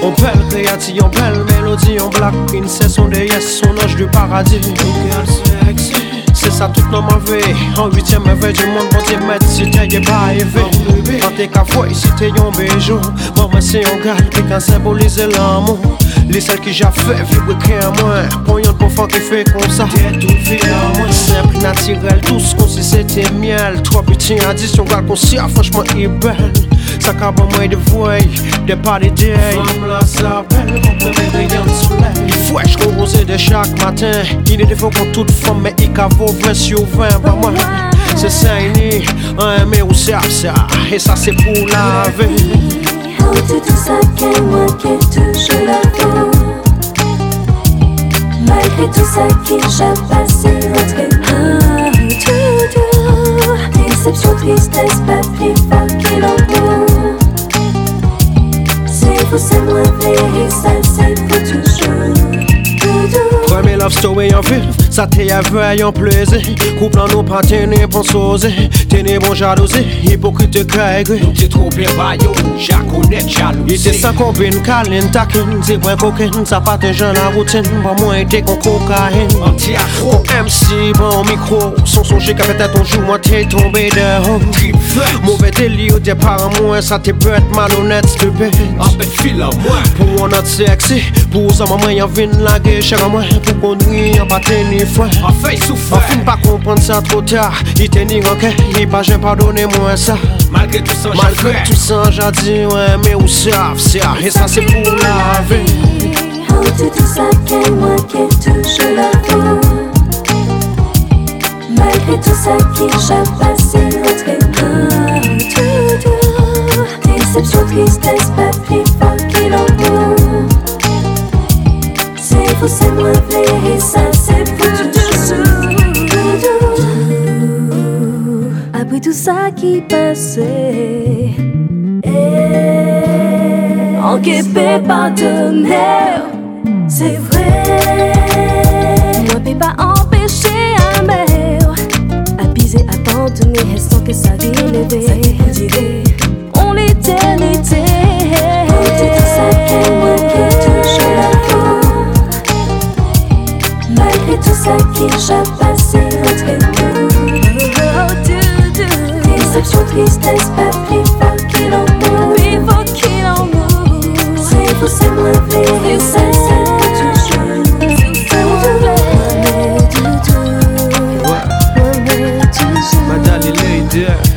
On belle créative, on belle mélodie, on black princess, on des yes, on ange du paradis. C'est ça toute nos mauvais. En 8e merveille du monde, bon Dieu maître, si t'es pas élevé. Quand t'es qu'à voir, si t'es un bijou. Maman c'est un gars qui can symboliser l'amour. Les celles qui j'ai fait, vivre créer à moi. Pour un enfant qui fait comme ça. Simple, naturel, tout ce qu'on sait c'était miel. Trois petits additions, gars qu'on sait, franchement il est belle. Ça cabe en moi de voix, de pas d'idées. Femme là, ça belle, comme le rayon du soleil. Il faut que je rosé de chaque matin. Il est des fois pour toute femme, mais il vaut 20 sur 20. Bah moi, c'est ça, il un mais où ça, et ça c'est pour la vie. Oh, tout ça qu'est moi qui toujours la peau. Malgré tout ça qui j'ai passé notre tout. Déception, tristesse, pas plus fort qu'il en vaut. C'est vous, c'est moi, et ça c'est pour toujours. Premier love story en film, ça t'est éveillé en plaisir. Couple en nous pas tenir pour saucer. Tenir bon jalousie, hypocrite de caigre. T'es trop bien baillot, j'ai connaître jaloux. Il était sans combine, câlin, taquine. C'est point coquine, ça pas de jeune la routine. Pas moins été qu'on cocaïne. Anti-afro, MC, bon micro. Son songe qu'à peut-être ton joue, moi t'es tombé de haut. Mauvais délire au départ en moins, ça t'est peut être malhonnête, stupide. en fait fil en moi. Pour on a sexy, pour ça maman y'en vient la gueule, cher à moi. Pour qu'on nuit, y'en pas tenir fin. En fait souffre. On finit pas comprendre ça trop tard. Il tenir en quai, il pas j'ai pardonné-moi ça. Malgré tout ça, Malgré tout ça, j'ai dit ouais, mais où ça, et ça c'est pour la vie. Oh, tout ça qu'est moi qui toujours la peau. Malgré tout ça qui j'ai passé notre tout. Déception, tristesse, pas plus fort qu'il en vaut. C'est vous, c'est moi, et ça c'est pour toujours. Après tout ça qui passait, on ne peut pas donner, c'est vrai. Moi, ne peux pas empêcher un mère à piser, abandonner, sans que ça vienne. On l'éternité. Oh, tout ça qu'est moi qui toujours la peau. Malgré tout ça qui j'ai passé entre nous. Déception, tristesse, pas plus fort qu'il en vaut. C'est vous, c'est moi, et ça c'est pour toujours. Madame, il est